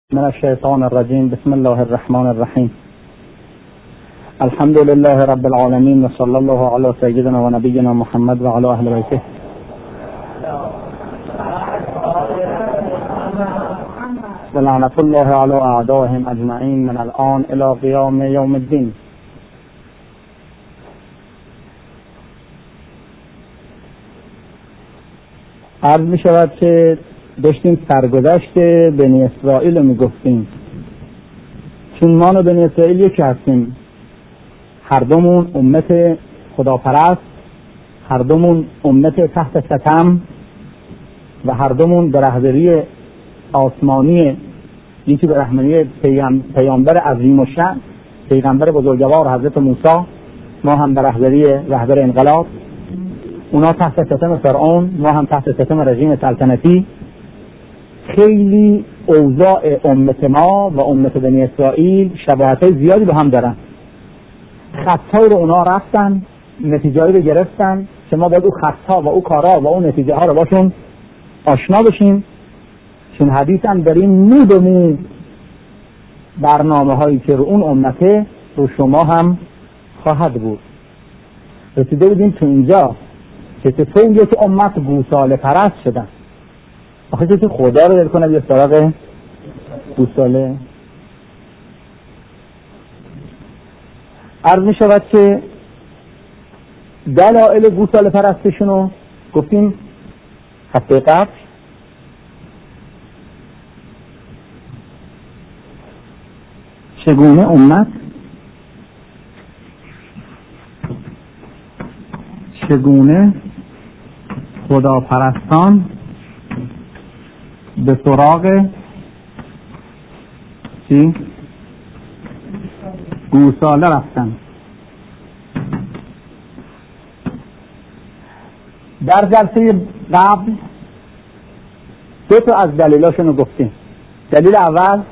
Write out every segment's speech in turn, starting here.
من الشيطان الرجيم. بسم الله الرحمن الرحيم. الحمد لله رب العالمين وصلى الله على سيدنا ونبينا محمد وعلى أهل بيته. ولعنة الله على أعدائهم أجمعين من الآن إلى قيام يوم الدين. عرض می شود که داشتیم سرگذشت بنی اسرائیل رو می گفتیم، چون ما و بنی اسرائیل یکی هستیم، هر دومون امت خداپرست، هر دومون امت تحت ستم و هر دومون به رهبری آسمانی، یکی به رهبری پیامبر عظیم الشأن پیغمبر بزرگوار حضرت موسی، ما هم به رهبری رهبر انقلاب، اونا تحت ستم فرعون، ما هم تحت ستم رژیم سلطنتی. خیلی اوضاع امت ما و امت بنی اسرائیل شباهت‌های زیادی با هم دارن. خط‌ها رو اونا رفتن، نتیجه‌ای رو گرفتن که ما باید او خط‌ها و او کارها و او نتیجه ها رو باشون آشنا بشیم، چون حدیث هم داریم مو به مو برنامه هایی که رو اون امته رو شما هم خواهد بود. رسیده بودیم تو اینجا که چطور یک امت گوساله پرست شدن. آخه که خدا رو دل کنه بیا سراغ گوساله. عرض می شود که دلائل گوساله پرستشون رو گفتیم هفته قبل. چگونه امت چگونه خداپرستان به سراغ گوساله رفتن. در جلسه قبل دو تا از دلیلاشون رو گفتیم. دلیل اول،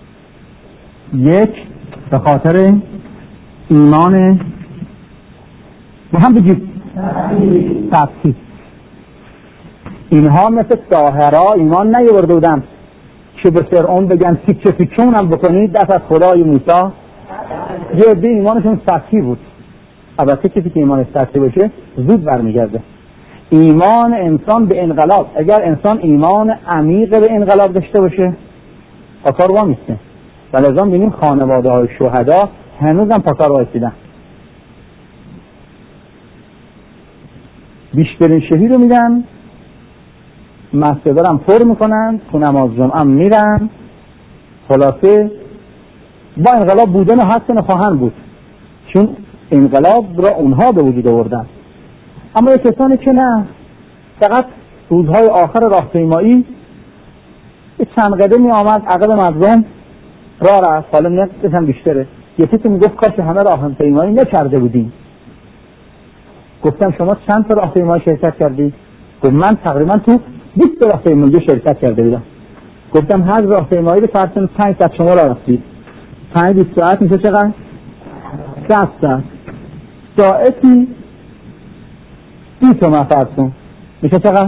یک به خاطر ایمان و هم بگید سطحی. اینها مثل ساحرها ایمان نیاورده بودن که به فرعون بگن تیکه تیکه‌مون هم بکنید دست از خدای موسی. یه عده ایمانشون سطحی بود. البته کسی که ایمان سطحی باشه زود برمیگرده. ایمان انسان به انقلاب، اگر انسان ایمان عمیق به انقلاب داشته باشه پاکار وامیسته. ولذا ببینیم خانواده های شهدا هنوز هم پاکار وایسیدن. بیشترین شهید رو میدن، مسجد هم پر میکنن، تو نماز جمعه میرن. خلاصه با انقلاب بودن و هستن خواهند بود، چون انقلاب را اونها به وجود آوردن. اما یک کسانی که نه، فقط روزهای آخر راهپیمایی چند قدمی آمد عقب مردم راه رفت، حالا نقصش هم بیشتره. یکی که میگفت کاش همه راهپیمایی نکرده بودیم. گفتم شما چند تا راهپیمایی شرکت کردی؟ گفت من تقریبا تو 20 تا راهپیمایی شرکت کرده بودم. گفتم هر راهپیمایی رو فرض 5 ساعت شما راه رفتید، 5 ساعت میشه چقدر؟ 100 ساعت. ساعتی 30 تومن فرض کن میشه چقدر؟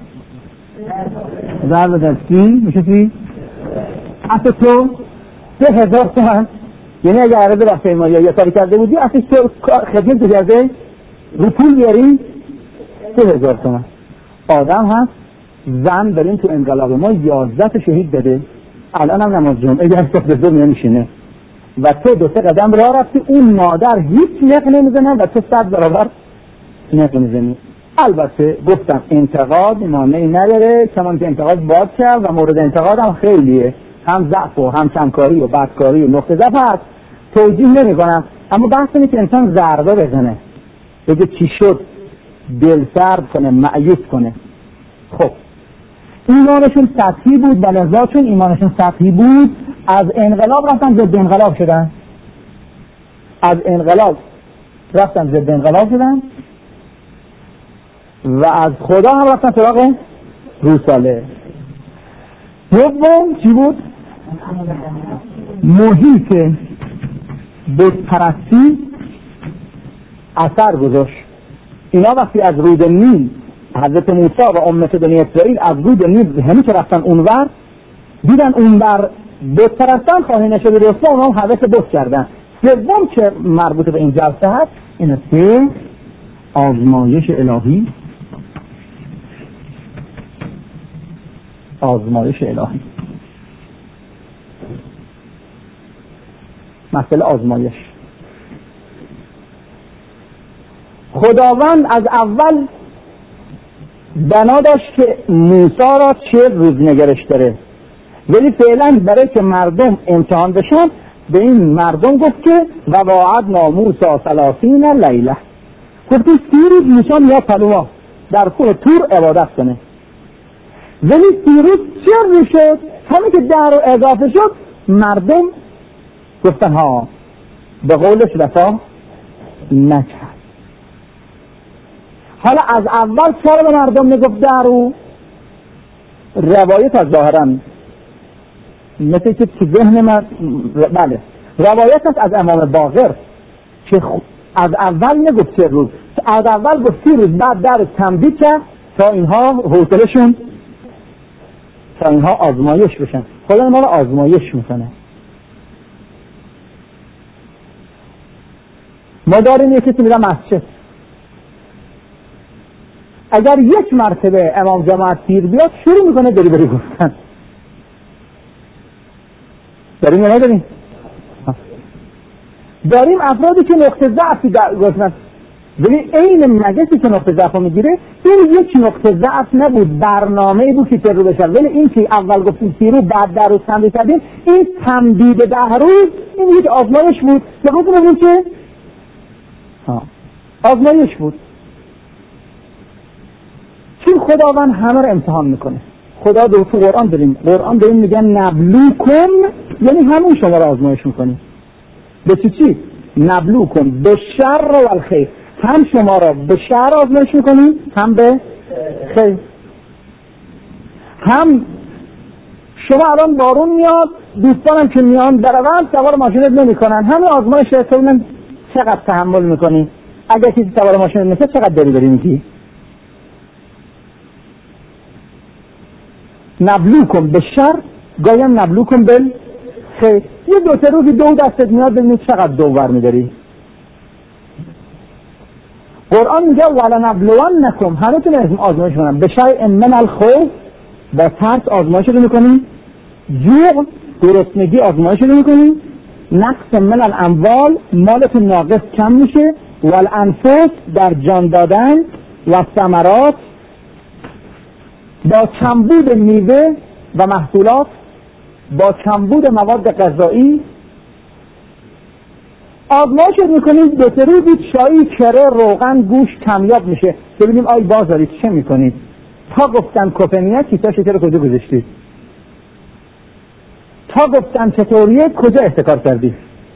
ضرب در 30 میشه چی؟ اصلا تو 3000 تومن. یعنی اگه عرض راهپیمایی یا کاری کرده بودی اصلا تو خدمت کرده رو پول بیاری 3000 تومن. آدم هست، زن داریم تو انقلاب ما 11 تا شهید داده، الان هم نماز جمعه در صف نمیشینه و تو 2-3 قدم راه رفتی، اون مادر هیچ نق نمیزنه و تو 100 برابر نق میزنی. البته گفتم انتقاد مانعی نداره، کمان که انتقاد باید کرد و مورد انتقاد هم خیلیه، هم ضعف و هم کمکاری و بدکاری و نقطه ضعف هست، توجیه نمی کنم. اما بحث اینه که انسان ضربه بزنه، بگه چی شد، دل سرد کنه، مایوس کنه. خب ایمانشون سطحی بود، بلذا چون ایمانشون سطحی بود از انقلاب رفتن ضد انقلاب شدن، از انقلاب رفتن ضد انقلاب شدن و از خدا هم رفتن سراغ گوساله. دوم چی بود؟ محیط بتپرستی اثر گذاشت. اینا وقتی از رود نیل حضرت موسی و امت بنی اسرائیل از رود نیل همین که رفتن اونور دیدن اونور بت پرستان خواهی نشده رسول اونها هم حوث بت کردن. سوم که مربوط به این جلسه هست اینه که آزمایش الهی، آزمایش الهی، مسئله آزمایش. خداوند از اول بنا داشت که موسی را 40 روز نگرش داره، ولی فعلا برای که مردم امتحان بشن به این مردم گفت که و وعدنا موسی 30 لیله، گفتی 30 روز موسی میاد پلوها در کوه طور عبادت کنه، ولی 30 روز چه روز شد؟ همین که در رو اضافه شد مردم گفتن ها به قولش وفا نکرد. حالا از اول چرا به مردم نگفت درو؟ روایت از ظاهرا مثل که تو ذهن من بله روایت است از امام باقر که از اول نگفت 3 روز، از اول گفت 30 روز، بعد در تمدید کرد تا اینها حوصله‌شون، تا اینها آزمایش بشن. خدا ما رو آزمایش میکنه. ما داریم یکی که میره مسجد، اگر 1 مرتبه امام جماعت پیر بیاد شروع میکنه بری گفتن. داریم یا نداریم؟ داریم افرادی که نقطه ضعفی گفتن، ولی این مجلسی که نقطه ضعف میگیره این یک نقطه ضعف نبود، برنامه‌ای بود که رو بشه. ولی این که اول گفتیم 30 روز بعد 10 روز تمدید کردیم، این تمدید 10 روز این یک آزمایش بود. بگم که آزمایش بود، چون خداوند همه رو امتحان میکنه. خدا تو قرآن داریم میگن نبلوکم، یعنی همون شما رو آزمایش میکنه. به چی؟ نبلوکم به شر و الخیر، هم شما رو به شر آزمایش میکنیم هم به خیر. هم شما الان بارون میاد، دوستانم که میان برون سوار ماشینت نمیکنن، همه آزمایش ببینن چقدر تحمل میکنی. اگر کسی سوار ماشین نمیشه چقدر داری میگی. نبلوکم به شر، گایم نبلوکم بل خیر. یه 2-3 روزی دو دستت میاد ببینید چقدر دو برمیداری. قرآن میگه ولا نبلونکم، همتون اسم آزمایش کنم به شیء من الخوف، با ترس آزمایش رو میکنیم، جوع گرسنگی آزمایش رو میکنیم، نقص من الاموال مالتون ناقص کم میشه، والانفس در جان دادن، و ثمرات با کمبود میوه و محصولات، با کمبود مواد غذایی آزمایش میکنید. 2-3 روزی چای، کره، روغن، گوشت کمیاب میشه، ببینیم آی بازارید چه میکنید. تا گفتن کپنیه کیسا شکر کجا گذاشتید، تا گفتن چطوریه کجا احتکار کردید.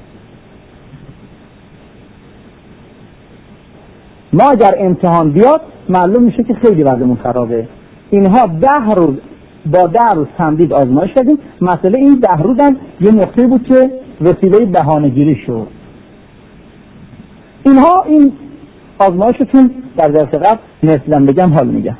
ما اگر امتحان بیاد معلوم میشه که خیلی وضعمون خرابه. اینها 10 روز با 10 روز تمدید آزمایش کردیم. مسئله این 10 روز هم یه نقطه بود که وسیله بهانه‌گیری شد. اینها این آزمایشتون در درس قبل نسلم بگم حال میگم.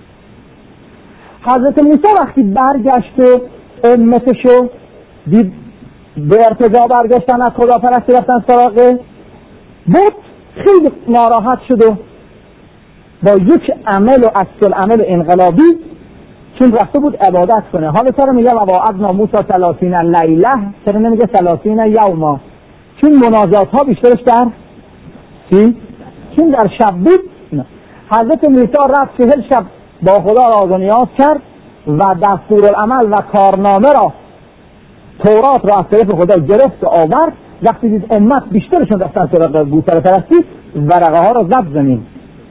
حضرت موسی وقتی برگشت و امتشو دید به ارتجاع برگشتن از خداپرستی رفتن سراغ بت، خیلی ناراحت شد و با یک عمل و عکس العمل انقلابی، چون رفته بود عبادت کنه. حالا چرا میگه وعدنا موسی 30 لیله، چرا نمیگه 30 یوما؟ چون مناجات ها بیشترش در چون در شب بود. حضرت موسی رفت 40 شب با خدا راز و نیاز کرد و دستورالعمل و کارنامه را، تورات را از طرف خدا گرفت و آورد. وقتی دید امت بیشترشون رفتن سراغ بوت‌پرستی پرستی، ورقه ها را زد زمین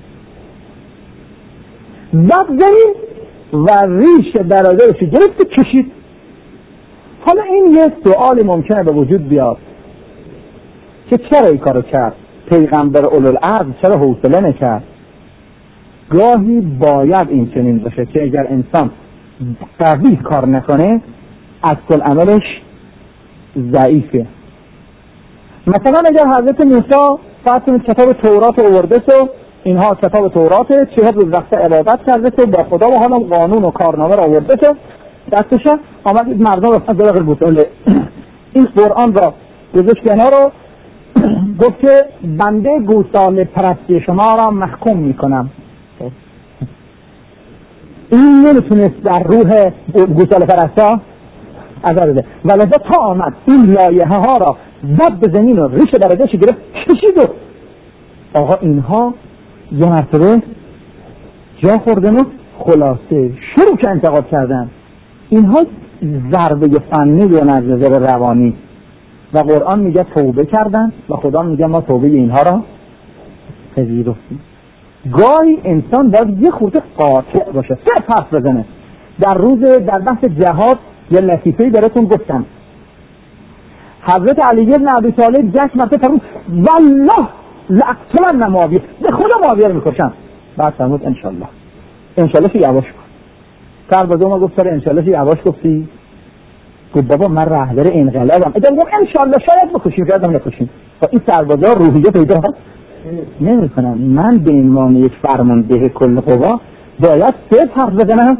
و ریش برادرش گرفت کشید. حالا این یه سؤال ممکنه به وجود بیاد که چرا این کارو کرد؟ پیغمبر اولوالعزم چرا حوصله نکرد؟ گاهی باید این چنین باشه که اگر انسان قوی کار نکنه عکس عملش ضعیفه. مثلا اگر حضرت موسی فرض کتاب تورات آورده تو، اینها کتاب توراته، 40 روز رفته عبادت کرده تو با خدا و حالا قانون و کارنامه را آورده تو، دستش آمد مردم رفتن داخل گوساله این قرآن را گذاشت کنار رو گفت که بنده گوساله پرستی شما را محکوم میکنم. این نمیتونست در روح گوساله پرستا اثر بده و لذا تا آمد این لایحه ها را زد به زمین و ریشه درجهش گرفت کشید و آقا اینها یه مرتبه جا خوردن و خلاصه شروع که انتقاد کردن. اینها ضربه فنی و نظر روانی و قرآن میگه توبه کردن و خدا میگه ما توبه اینها را پذیرفتیم. گاهی انسان باید یه خورده قاطع باشه، صرف حرف بزنه. در بحث جهاد یه لطیفه‌ای براتون گفتم. حضرت علی بن ابی طالب جشن مرتبه فرمود والله لاقتلن معاویه، به خدا معاویه رو میکشم. بعد فرمود انشالله که یواش کن. سربازا ما گفت سر انشالله که یواش گفتی؟ گفت بابا من رهبر انقلابم، اگر گفت انشالله شاید بکشیم شاید نکشیم. این سربازا روحیه پیدا نمی‌کنن. من به عنوان یک فرمانده کل قوا باید صرف حرف بزنم،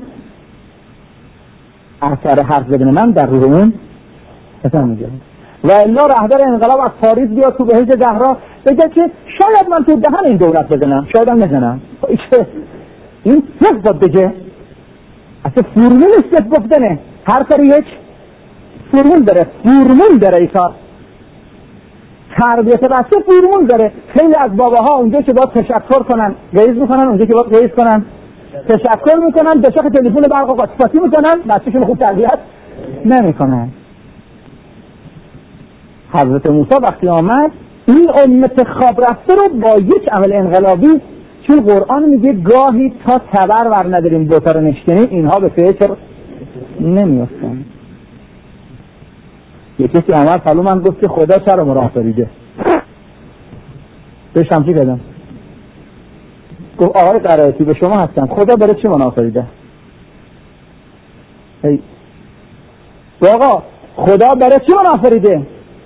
اثر حرف بزنم من در روح اون اصلا میگم. و الا رهبر انقلاب از پاریس بیاد تو بهشت زهرا بگه که شاید من تو دهن این دولت بزنم شاید هم نزنم. این صرف باید بگه اصلا فرمول است گفتنه. هر کاری یک فرمول داره ای کار. تربیت بچه فرمول داره. خیلی از باباها اونجا که باید تشکر کنن گریز میکنن، اونجا که باید گریز کنن تشکر میکنن، دشق تلفن برق و قاطی میکنن، بچه‌شون خوب تربیت نمیکنن. حضرت موسی وقتی آمد این امت خواب رفته رو با یک عمل انقلابی، چون قرآن میگه گاهی تا تبر ور نداریم دوتا رو نشکنیم اینها به فکر نمیافتن. یکی که آمد سلام من گفت که خدا چرا ما را آفریده؟ بهش همچی کردم گفت آقای قرائتی به شما هستم، خدا برای چی من آفریده؟ آقا خدا برای چی من آفریده؟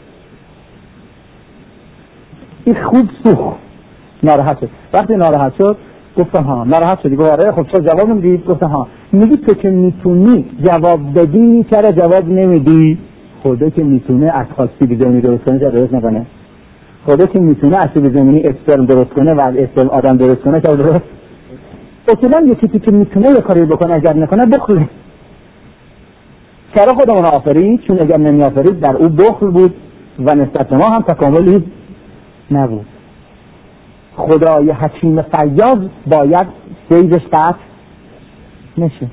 این خوب سوخ ناراحت شد. وقتی ناراحت شد گفتم ها ناراحت شدی؟ گفت آره. خب چرا جواب نمیدی؟ گفتم ها میگی تو که میتونی جواب بدی چرا جواب نمیدی؟ خدا که میتونه از خاصی زمینی درست کنه چرا درست نکنه؟ خدا که میتونه اسیب زمینی اسپرم درست کنه و اسپرم آدم درست کنه چرا درست؟ اصلا یکی که میتونه یه کاری بکنه اگر نکنه بخله. چرا خودمون آفرید؟ چون اگر نمی آفرید در او بخل بود و نسبت ما هم تکاملی نبود. خدای حکیم فیاض باید سیدش قطع نشه.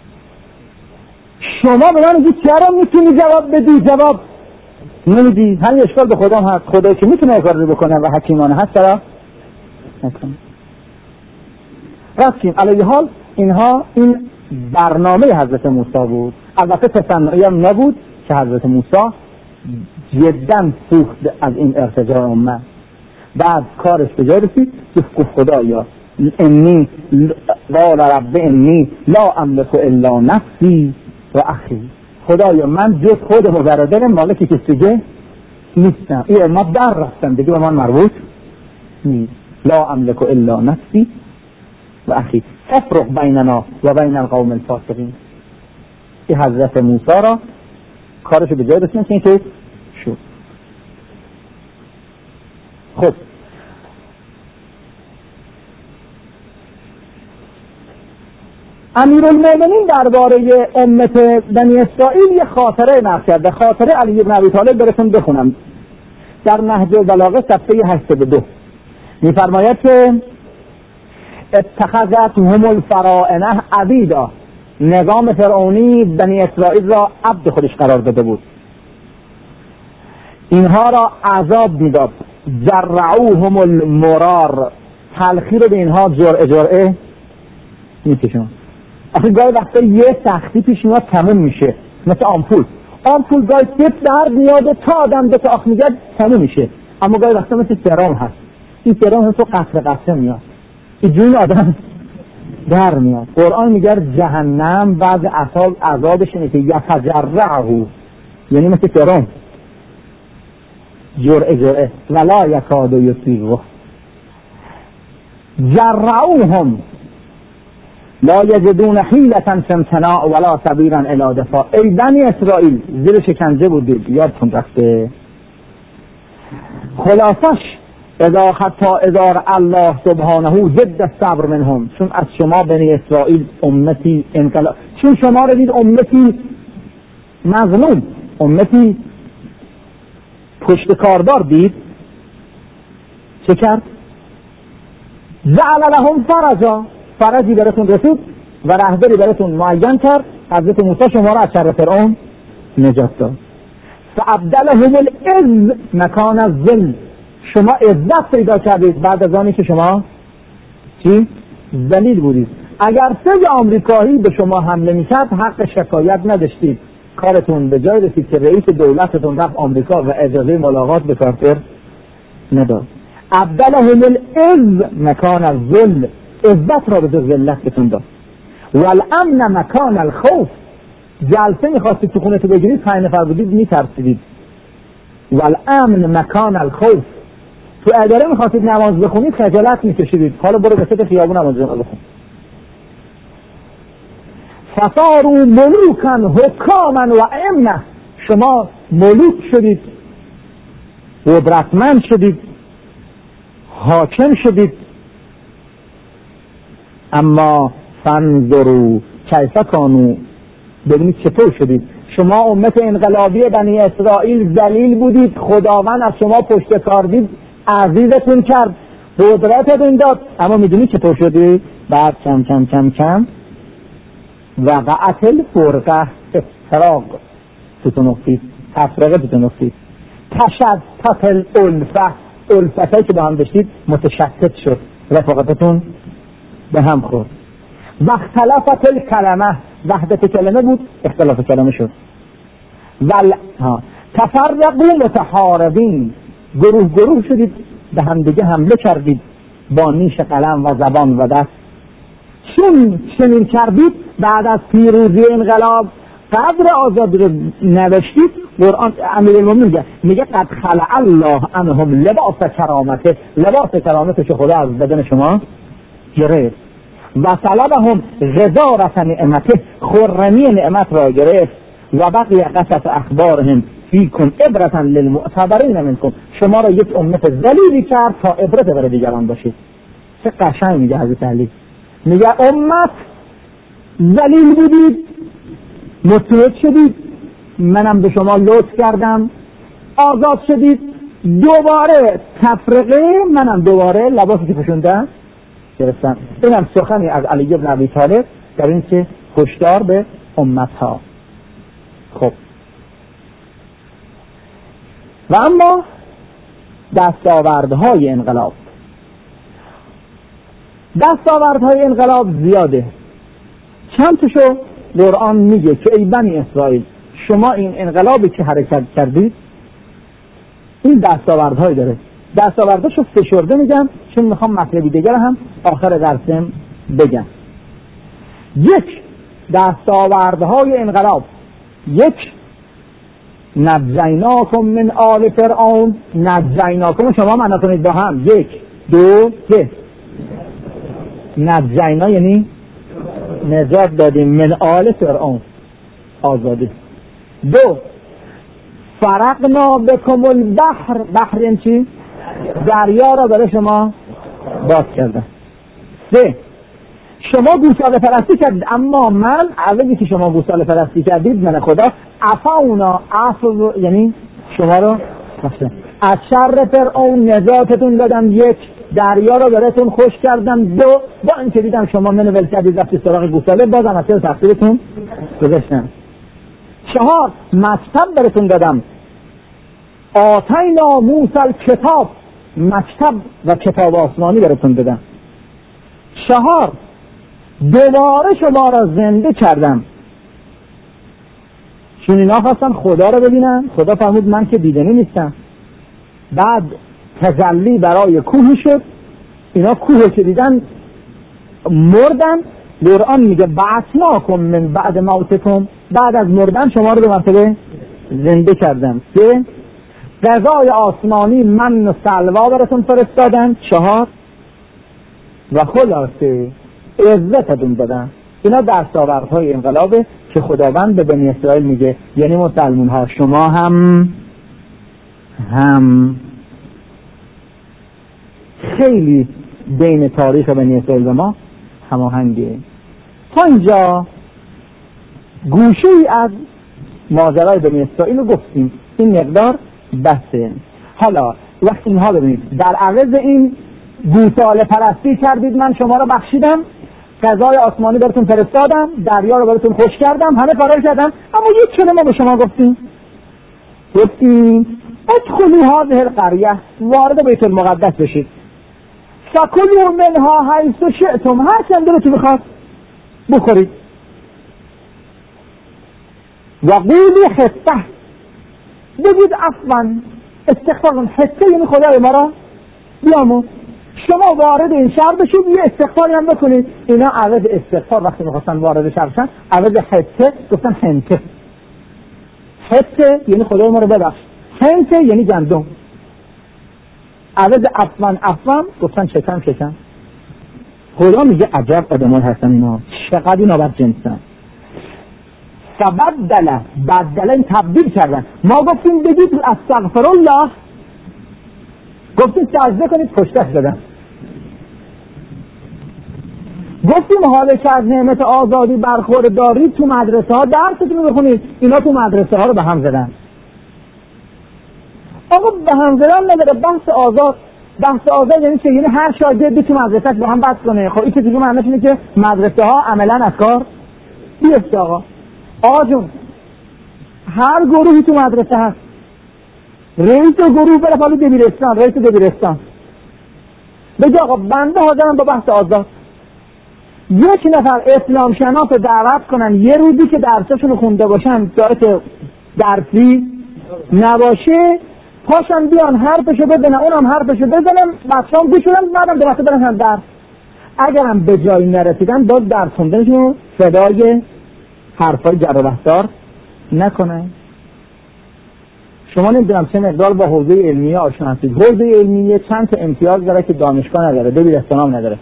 شما به من میگید چرا میتونی جواب بدی؟ جواب نمیدی. همین اشکال به خدا هست. خدایی که میتونه کاری بکنه و حکیمانه هست چرا نکنه؟ راستین علیه حال اینها این برنامه حضرت موسی بود. البته تصنعی هم نبود که حضرت موسی جدا سوخت از این ارتجاع امت. بعد کارش به جای رسید گفت خدایا انی قال رب انی لا املک الا نفسی و اخی. خدایا من جز خودم و برادرم مالکی که دیگه نیستم. این ما در رفتم دیگه به من مربوط نیست. لا املک الا نفسی و اخی افرق بیننا و بین القوم الفاسقین. این حضرت موسی را کارش به جای رسید که شد. خب امیرالمومنین درباره امت بنی اسرائیل یه خاطره نقل کرده. خاطره علی بن ابی طالب براتون بخونم. در نهج البلاغه صفحه 82 میفرماید که اتخذتهم الفرائنه عبیدا. نظام فرعونی بنی اسرائیل را عبد خودش قرار داده بود. اینها را عذاب میداد. جرعوهم المرار. تلخی رو به اینها جرعه میکشون. آخه گاهی وقتا یه سختی پیش میاد تموم میشه، مثل آمپول گاهی تپ در میاد تا آدم به آخ میگه تموم میشه، اما گاهی وقتا مثل سرام هست. این سرام هم تو قطره میاد، این جون آدم در میاد. قرآن میگه جهنم بعض عذابش اینه که یتجرعه، یعنی مثل سرام جرعه ولا یکاد یسیغه. جرعوهم لا یجدون حیلة فی امتناع ولا سبیلا الی دفاع. ای بنی اسرائیل زیر شکنجه بودید، یادتون رفته. خلاصش حتی اذا الله سبحانه جد الصبر منهم، چون از شما بنی اسرائیل امتی انقلاب، چون شما رو دید امتی مظلوم، امتی پشت کاردار دید، چه کرد؟ جعل لهم فرجا، فرجی براتون رسید و رهبری براتون معین کرد. حضرت موسی شما را از شر فرعون نجات داد. فابدلهم العز مکان الذل، شما عزت پیدا کردید بعد از آنی که شما چی؟ ذلیل بودید. اگر سه آمریکایی به شما حمله میکرد حق شکایت نداشتید، کارتون به جای رسید که رئیس دولتتون رفت آمریکا و اجازه ملاقات به کارتر نداد. ابدلهم العز مکان الذل، عزت را به جای ذلت بتون داد. والامن مکان الخوف، جلسه میخواستید تو خونه تو بگیرید 5 نفر بودید میترسیدید. والامن مکان الخوف، تو اداره میخواستید نماز بخونید خجالت میکشیدید، حالا برو به سطح خیابون نماز بخون. فصاروا ملوکا حکاما و ائمه، شما ملوک شدید، قدرتمند شدید، حاکم شدید. اما فانظروا کیف کانوا، ببینید چطور شدید. شما امت انقلابی بنی اسرائیل ذلیل بودید، خداوند از شما پشت کار دید، عزیزتون کرد، قدرتتون داد، اما میدونید چطور شدید؟ بعد کم کم کم کم وقعت الفرقه، افتراق توتون افتید، تفرقه توتون افتید. تشتت الالفه، الفتایی که با هم داشتید متشتت شد، رفاقتتون به هم خورد. و اختلافت الکلمه، وحدت کلمه بود، اختلاف کلمه شد. تفرقوا متحاربین، گروه گروه شدید، به هم دیگه حمله کردید با نیش قلم و زبان و دست. چون چنین کردید بعد از پیروزی انقلاب قدر آزادی رو نوشتید. قرآن امیرالمومنین میگه قد خلع الله عنهم لباس کرامته، لباس کرامتش خدا از بدن شما گرفت. و طلبهم غزارة نعمته، خرمی نعمت را گرفت. و بقی قصص اخبارهم فیکم عبرة للمعتبرین منکم، شما را یک امت ذلیلی کرد تا عبرت برای دیگران باشید. چه قشنگ میگه حضرت علی، میگه امت ذلیل بودید، متحد شدید، منم به شما لطف کردم، آزاد شدید، دوباره تفرقه، منم دوباره لباسی که پوشوندم گرفتم. اینم سخنی از علی بن ابی طالب در این که هشدار به امت ها. خب و اما دستاوردهای انقلاب، دستاوردهای انقلاب زیاده. چند تاشو قرآن میگه که ای بنی اسرائیل شما این انقلابی که حرکت کردید این دستاوردهای داره. دستاورداشو فشرده میگم چون میخوام مطلبی دیگر هم آخر درسم بگم. یک، دستاوردهای انقلاب، یک، نجیناکم من آل فرعون، نجیناکم شما معنی کنید با هم، 1 2 3. نجینا یعنی نجات دادیم، من آل فرعون آزادی. 2 فرقنا بکم البحر، بحر یعنی چی؟ دریا را برای شما باز کردم. 3 شما گوساله پرستی کردید، اما من عوضی که شما گوساله پرستی کردید من خدا عفونا، عفو یعنی شما رو از شر فرعون نجاتتون دادم. 1 دریا رو براتون خوش کردم. 2 با اینکه دیدم شما منو ول کردید رفتید سراغ گوساله بازم از سر تقصیرتون گذاشتم. 4 مکتب براتون دادم. آتینا موسی الکتاب، مکتب و کتاب آسمانی براتون دادم. 4 دوباره شما را زنده کردم چون اینا خواستن خدا رو ببینن، خدا فرمود من که دیدنی نیستم. بعد تجلی برای کوه شد، اینا کوه که دیدن مردن. قرآن میگه بعثناکم من بعد موتکم، بعد از مردن شما رو به مرتبه زنده کردم. 3 غذای آسمانی من و سلوا براتون فرستادن. 4 و خلاصه عزتتون دادن. اینا دستاوردهای انقلابه که خداوند به بنی اسرائیل میگه، یعنی مسلمان ها شما هم خیلی بین تاریخ بنی اسرائیل و ما هماهنگه. تا اینجا گوشه ای از ماجرای بنی اسرائیل رو گفتیم، این مقدار بسه. حالا وقتی اینها ببینید در عوض این گوساله پرستی کردید من شما رو بخشیدم، غذای آسمانی براتون فرستادم، دریا رو براتون خوش کردم، همه کارا کردم، اما یک کلمه به شما گفتیم ادخلوا هذه القریه، وارد بیت المقدس بشید، فکلوا منها حیث شئتم، هر چند دلتون بخواد بخورید، و قولوا حطه، بگید عفوا، استغفار، حطه یعنی خدای ما را بیامرز. شما وارد این شهر بشید یه استغفاری هم بکنید. اینا عوض استغفار وقتی میخواستن وارد شهر بشن عوض حطه گفتن حنطه. حطه یعنی خدای ما رو ببخش، حنطه یعنی گندم. عوض عفوا گفتن شکم. خدا میگه عجب آدمان هستن اینا، چقدر اینا بد جنسن. بدل تبدیل کردن. ما گفتیم بگید استغفر الله، گفتیم سجده کنید، پشتش دادن. گفتیم حالا که از نعمت آزادی برخوردارید تو مدرسه ها درستون بخونید، اینا تو مدرسه ها رو به هم زدن. آقا به هم زدن نداره، بحث آزاد یعنی چه؟ یعنی هر شاگردی تو مدرسه‌اش با هم بحث کنه. خب این که دیگه معنیش اینه که مدرسه ها عملاً از کار بیفته. آقا جون هر گروهی تو مدرسه هست، رئیس گروه بره پالو دبیرستان بگه آقا بنده حاضرم با بحث آزاد. یک نفر اسلام شناس دعوت کنن یه روزی که درسشون خونده باشن، دارت درسی نباشه، پاشن بیان حرفشو بزنن، اونم حرفشو بزنن، بچه‌ها گوش بدن، بعدم دوباره برن درس. اگرم به جایی نرسیدن باز درس خوندنشون صدای حرفای جر و بحث‌دار نکنه. شما نمیدونم چه مقدار با حوزه علمیه آشنا هستید. حوزه علمیه چند تا امتیاز داره که دانشگاه نداره، دبیرستان نداره.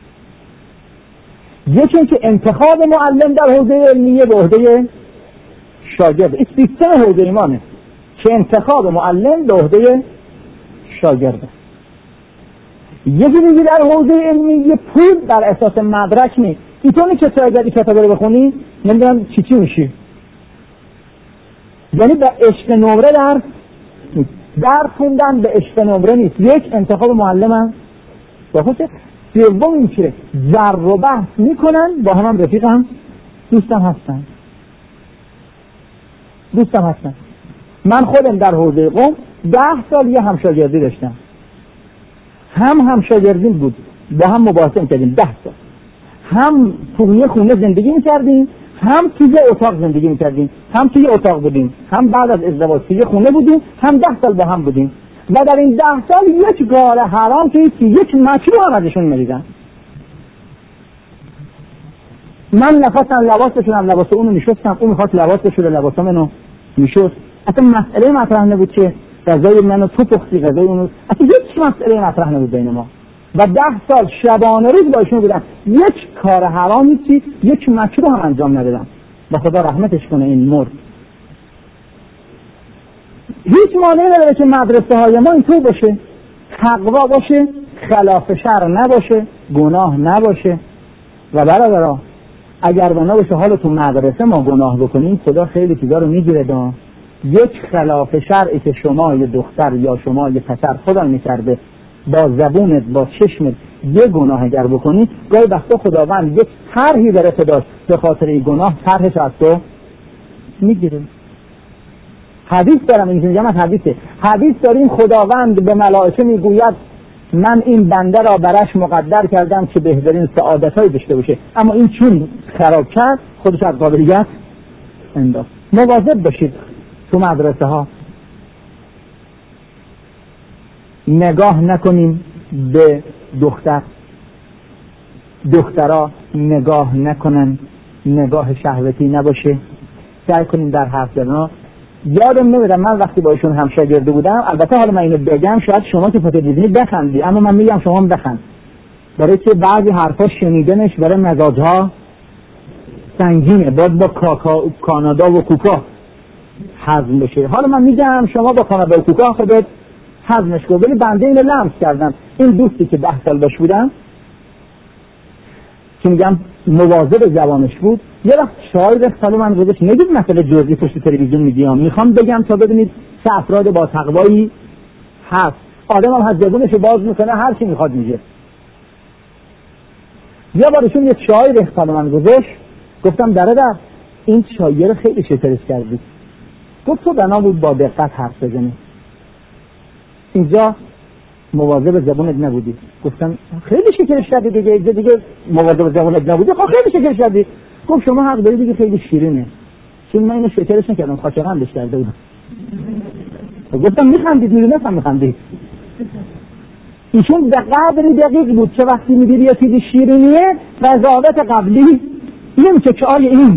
یکی اینکه انتخاب معلم در حوزه علمیه به عهده شاگرد، این سیستم حوزه ایمانه که انتخاب معلم به عهده شاگرده. یکی دیگه در حوزه علمیه پول بر اساس مدرک نیست. اینطوری که تو اگر کتاب رو بخونی نمیدونم چی میشی، یعنی به عشق نمره در خوندن به عشق نمره نیست. یک انتخاب معلم هم بخوشه. دوم این که ضرب و بحث میکنن، با هم رفیق هم دوستم هستن. من خودم در حوزه قم 10 سال یه همشاگردی داشتم، همشاگردی بود، با هم مباحثه میکردیم 10 سال، هم توی خونه زندگی میکردیم، هم توی اتاق زندگی میکردیم، هم توی اتاق بودیم، هم بعد از ازدواج توی خونه بودیم، هم 10 سال با هم بودیم. و در این 10 سال یک گال حرام که یک مکروه هم ازشون میدیدن. من نخواستم لباس بشونم، لباس اونو میشستم، اون میخواست لباس بشونه، لباس منو میشست. اصلا مسئله مطرح نبود که غذای منو تو پختی، غذای اونو، اصلا هیچ مسئله مطرح نبود بین ما. و 10 سال شبانه روز با ایشون بودم، یک کار حرام نیستی، یک مکروه هم انجام ندادم. با خدا رحمتش کنه این مرد. هیچ مانعی نداره که مدرسه های ما اینطور باشه، تقوا باشه، خلاف شرع نباشه، گناه نباشه. و برادرها اگر بنا باشه حالا تو مدرسه ما گناه بکنیم، خدا خیلی چیزا رو میگیره. یک خلاف شرعی که شما یه دختر یا شما یه پسر خدا میکرده، با زبونت با چشمت یه گناه اگر بکنی، گاهی وقتا خداوند یک طرحی داره تو داشت، به خاطر این گناه طرحش از تو میگیره. حدیث دارم، اینجا من حدیث داریم، خداوند به ملائکه میگوید من این بنده را برش مقدر کردم که بهترین سعادت‌هایی داشته باشه، اما این چون خراب کرد خودش از قابلیت انداخت. مواظب باشید تو مدرسه ها نگاه نکنیم به دخترها نگاه نکنن، نگاه شهوتی نباشه. سعی کنیم در حرف زدن. یادم نمیدم من وقتی با ایشون همشاگرد بودم، البته حالا من اینو بگم شاید شما که فوتو دیدنی بخندی، اما من میگم شما هم بخند، برای که بعضی حرفا شنیدنش برای مزاجها سنگینه، باید با کانادا و کوکا هضم بشه. حالا من میگم شما با کانادا و کوکا خودت هضمش کن، ولی بنده اینو لمس کردم. این دوستی که 10 سال باش بودم که میگم مواظب زبانش بود، یه وقت شاید سال من گذاشت نگید مسئله جزئی پشت تلویزیون میگم، میخوام بگم تا ببینید چه افراد با تقوایی هست. آدم هم از زبونش باز میکنه، هر چی میخواد میگه. یه بارشون یه چای ریختن من گذاشت، گفتم در این چای رو خیلی شکرش کردی. گفت تو بنا بود با دقت حرف بزنی، اینجا مواظب زبونت نبودی. گفتم خیلی شکرش کردی دیگه مواظب زبونت نبودی، خب خیلی شکرش کردی. گفت شما حق داری دیگه خیلی شیرینه، چون من اینو شکرش نکردم، خاطرم بهش کرده بودم. گفتم میخندید، میدونستم میخندید. ایشون به قدری دقیق بود که وقتی میدیدی یه چیزی شیرینیه قضاوت قبلی نمیشه که آیا این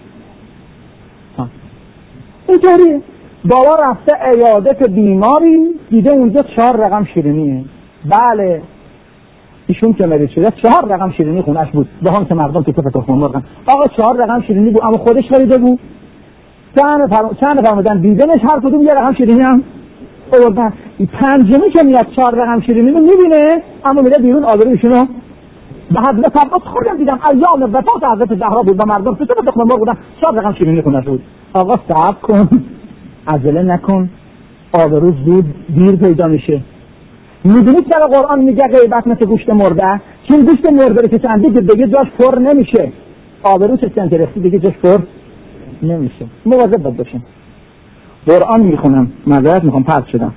اینطوری. بابا رفته عیادت بیماری، دیده اونجا 4 رقم شیرینیه. بله ایشون که مریض شده 4 رقم شیرینی خونش بود، به هم که مردم تو تخم مرغن. آقا 4 رقم شیرینی بود، اما خودش خریده بود. چند فرمودن دیدنش هر کدوم یه رقم شیرینی هم آوردن. پنجمی که میاد 4 رقم شیرینی رو میبینه، اما میره بیرون آبروشونو به حد تبعات. خودم دیدم ایام وفات حضرت زهرا بود و مردم تو تخم مرغ بودن، 4 رقم شیرینی خونش بود. آقا صبر کن، عجله نکن، آبرو زود دیر پیدا میشه. میدونید چرا قرآن میگه غیبت مثل گوشت مرده؟ چون گوشت مرده رو که چندی که دیگه جاش پر نمیشه، آبرو چه چند رستی دیگه جاش پر نمیشه. مواظب باید باشیم. قرآن میخونم، معذرت میخوام پرت شدم.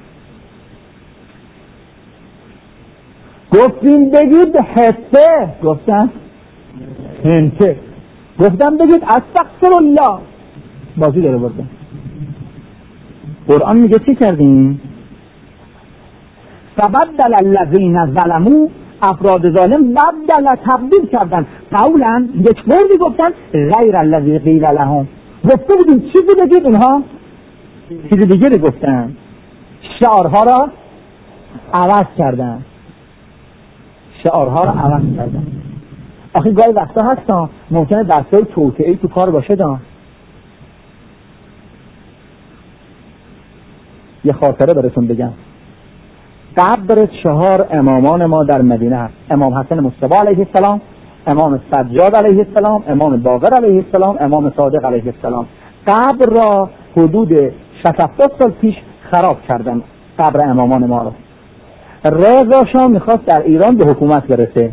گفتیم بگید حسه، گفتم هنته، گفتم بگید استغفر الله، بازی داره بردم. قرآن میگه چی کردیم؟ فبدل الذین ظلموا، افراد ظالم بدل تبدیل کردن، قولا یک وردی گفتن غیر الذی قیل لهم. گفته بودیم چیزی بگید، اینها چیز دیگه رو گفتن، شعارها را عوض کردن. آخه گاهی وقتا هستن ممکنه دستای توطئه‌ای تو کار باشه. یه خاطره براتون بگم. قبر 4 امامان ما در مدینه هست. امام حسن مصطفی علیه السلام، امام سجاد علیه السلام، امام باقر علیه السلام، امام صادق علیه السلام. قبر را حدود 60 سال پیش خراب کردن، قبر امامان ما را. رضا شاه میخواست در ایران به حکومت برسه،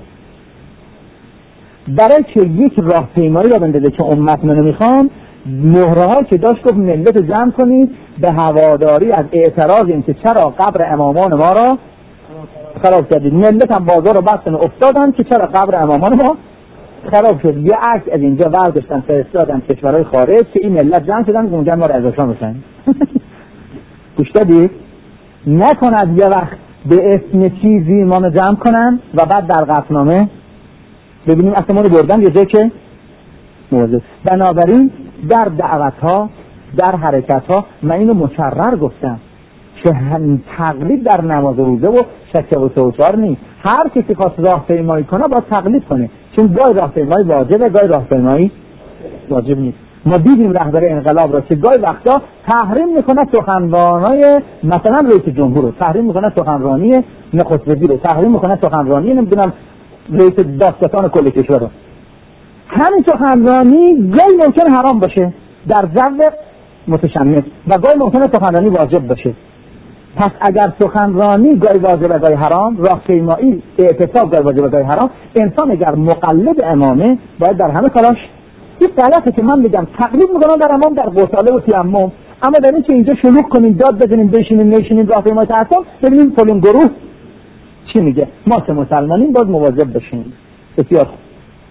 برای که یک راهپیمایی را بندازه که امت منو میخوام، مهره‌ها که داشت گفت ملت جمع کنید به هواداری از اعتراض این که چرا قبر امامان ما را خراب کردید. ملت هم بازار رو بستن افتادن که چرا قبر امامان ما خراب شد. یه عکس از اینجا برداشتن فرستادن کشورهای خارج که این ملت جمع شدن اونجا ما رضا شاه بشن. گوش دادید؟ نکند یه وقت به اسم چیزی ما رو جمع کنن و بعد در قطعنامه ببینیم اصلا ما رو بردن یه جایی که موضوع. بنابراین در دعوت‌ها، در حرکت‌ها من اینو مکرر گفتم که تقلید در نماز روزه و شک و توتار نیست. هر کسی خواست راهپیمایی کنه باید تقلید کنه، چون گاهی راهپیمایی واجبه، گاهی راهپیمایی واجب نیست. ما دیدیم رهبر انقلاب را که گاهی وقتا تحریم میکنه سخنرانی مثلا رئیس جمهور رو، تحریم میکنه سخنرانی نخست وزیر رو، تحریم میکنه سخنرانی نمیدونم رئیس دادستان کل کشور رو. همین سخنرانی گاهی ممکن حرام باشه در جو متشنج و گاهی ممکنه سخنرانی واجب باشه. پس اگر سخنرانی گاهی واجب و گاهی حرام، راهپیمایی اعتصاب گاهی واجب و گاهی حرام، انسان اگر مقلد امامه باید در همه کاراش. این غلطه که من میگم تقلید میکنم در امام در غساله و تیمم، اما در این که اینجا شلوغ کنیم داد بزنیم بشینیم راهپیمایی تعصب ببینیم فلان گروه چی میگه. ما که مسلمانیم باید مواظب بشیم. بسیار خوب.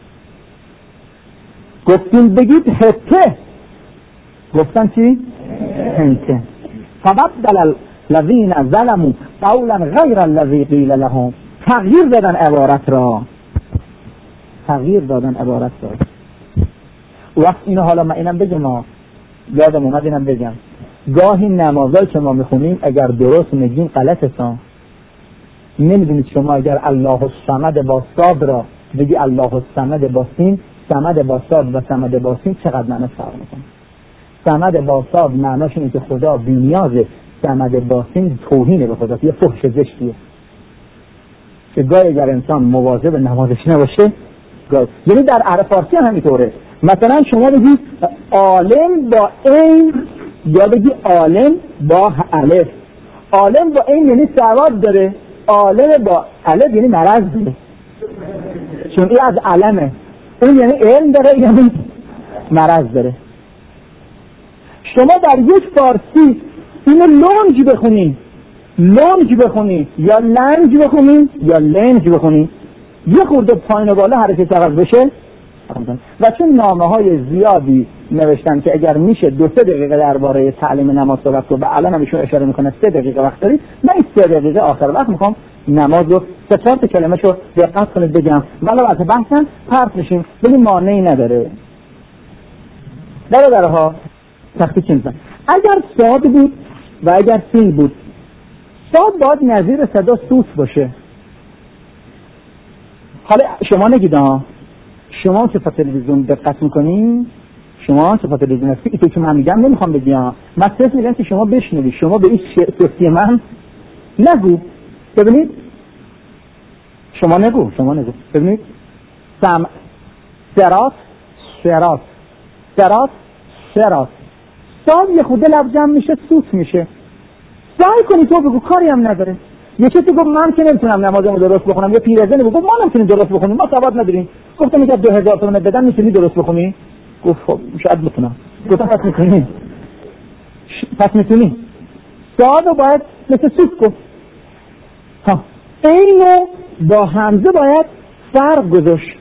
گفتیم بگید حته، گفتن چی؟ حته. فبدل الذین ظلموا قولا غیر الذی قیل لهم، تغییر دادن عبارت را. وقت اینو حالا من اینم بگم، یادم اومد اینم بگم، گاهی نمازایی که ما میخونیم اگر درست میگیم غلط هستن. نمیدونید شما اگر الله الصمد با صاد را بگی الله الصمد با سین صمد با صاد و صمد با سین چقدر معنی فرق میکنه. صمد با صاد معناش اینه که خدا بی‌نیازه، صمد با سین توهینه به خدا، یه فحش زشتیه که گاهی اگر انسان مواظب نمازش نباشه یعنی در عرب فارسی هم همینطوره. مثلا شما بگی عالم با عین یا بگی عالم با الف. عالم با عین یعنی سواد داره، عالم با الف یعنی مرض داره، چون این از علمه، اون یعنی علم داره یعنی مرض داره. شما در یک فارسی اینو لنج بخونی یا لنج بخونی یا لنج بخونی، یه خورده پایین و بالا حرکت عوض بشه. و چون نامه‌های زیادی نوشتن که اگر میشه 2-3 دقیقه درباره تعلیم نماز صحبت کنم، و الان هم ایشون اشاره میکنه 3 دقیقه وقت دارید، من این 3 دقیقه آخر وقت میخوام نماز رو 3-4 تا کلمه‌شو دقت کنید بگم، ولی وقت بحثن پرت میشیم، ولی مانعی نداره. برادرها تختی چی میزن؟ اگر صاد بود و اگر سین بود، صاد باید نظیر صدا سوت باشه. حالا شما نگید شما که په تلویزیون دقت میکنین، شما که په تلویزیون هستی، اینو که من میگم نمیخوام بگم، من صرف میگم که شما بشنوید، شما به این سوتی من نگو. ببینید شما نگو ببینید سرات صاد یه خود لب جمع میشه سوت میشه. سعی کنی تو بگو، کاری هم نداره. یه کسی گفت من که نمیتونم نمازمو درست بخونم، یه پیرزنی گفت ما نمیتونیم درست بخونیم، ما سواد نداریم. گفتم اگه 2000 تومان بدن میتونی درست بخونی؟ گفت خب شاید بتونم. گفتم پس میتونی. صادو باید مثل سوت گفت. اینو با همزه باید فرق گذاشت.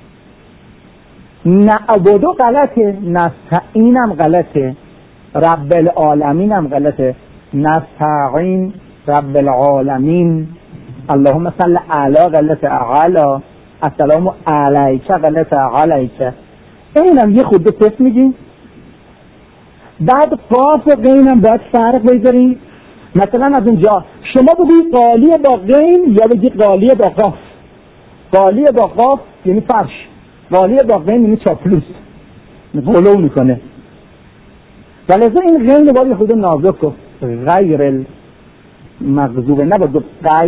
نعبدو غلطه، نستعینم غلطه، رب العالمین هم غلطه، نستعین رب العالمین، اللهم صل علی غلطه، علی السلام علیک غلطه، علیک. اینم یه خود تست میگیم. بعد قاف و غینم باید فرق بذاریم. مثلا از اونجا شما بگید قالی با غین یا بگید قالی با قاف. قالی با قاف یعنی فرش، قالی با غین یعنی چاپلوس، غلو میکنه. ولذا این غین باید خود نازک کن. غیر المغضوب، نباید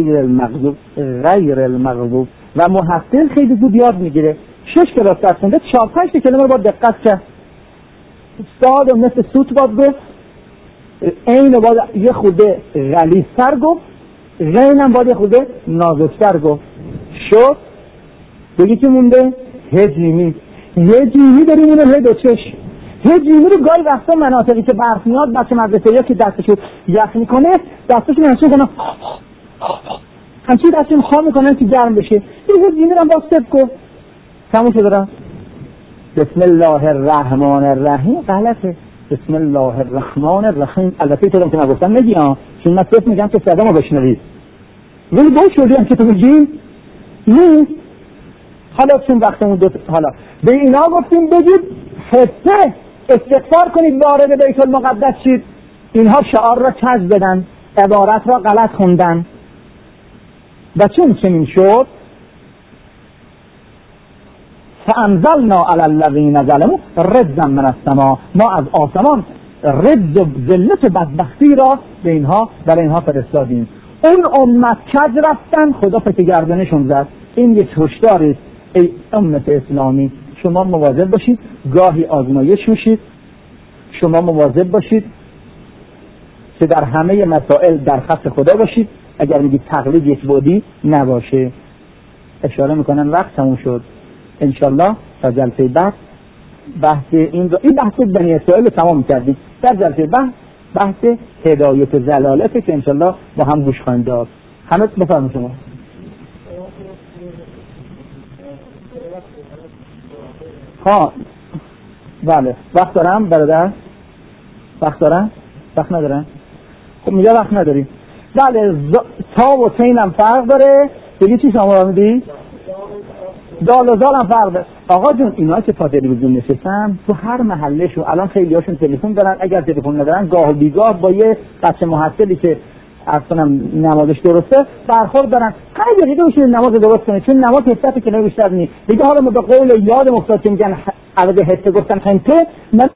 غیر المغضوب. و محصل خیلی زود یاد میگیره. 6 کلاس درس خونده، 4-5 کلمه رو باید دقت کرد. صاد مثل سوت باید گفت، عین باید یه خورده غلیظتر گفت، غین هم باید یه خورده نازکتر گفت. شد بگی که مونده هجیمی داریم اونو هد و چش. هجیمی رو گاهی وقتا مناطقی که برف میاد بچه مدرسه یا که دستشو یخ میکنه دستشو منشون کنه همچین دستشون خواه میکنن که گرم بشه. این هجیمی رو هم با سب کن تموم شده دارم. بسم الله الرحمن الرحیم غلطه، بسم الله الرحمن الرحیم. البته تو که من گفتم نگی چون من صرف میگم که صدامو بشنوید، ولی باید شدی هم که تو بگی نیست. حالا چون وقتمون حالا به اینا گفتیم بگید حسه استغفار کنید وارد بیت المقدس شید. اینها شعار را کج بدن، عبارت را غلط خوندن و چون چنین شد فانزلنا علی الذین ظلموا رجزا من السماء، ما از آسمان رجز و ذلت و بدبختی را به اینها برای اینها فرستادیم. اون امت کج رفتن، خدا پس گردنشون زد. این یک هشدار است ای امت اسلامی، شما مواظب باشید، گاهی آزمایش میشید، شما مواظب باشید که در همه مسائل در خط خدا باشید. اگر میگید تقلید یک بعدی نباشه. اشاره میکنن وقت تموم شد. انشالله در جلسه بعد بحث این بحث بنی اسرائیل رو تمام کردید. در جلسه بعد بحث هدایت زلالته که انشالله با هم گوش خواهیم داد. همه بفرمایید شما. بله وقت دارم برادر؟ وقت دارم؟ وقت ندارم؟ خب میگه وقت نداریم. بله تا و تین هم فرق داره. دیگه چی شما میدی؟ دال و زال هم فرق داره. آقا جون اینا که پا تلویزیون نشستن تو هر محله شو الان خیلی هاشون تلفن دارن، اگر تلفن ندارن گاه و بیگاه با یه بچه محصلی که اصلا نمازش درسته برخورد دارن. قضیه دیگه بشه نماز درست کنه، چون نماز حسابی که بیشتر نیست دیگه. حالا ما به قول یاد مختار که میگن عدد حسه گفتن خنته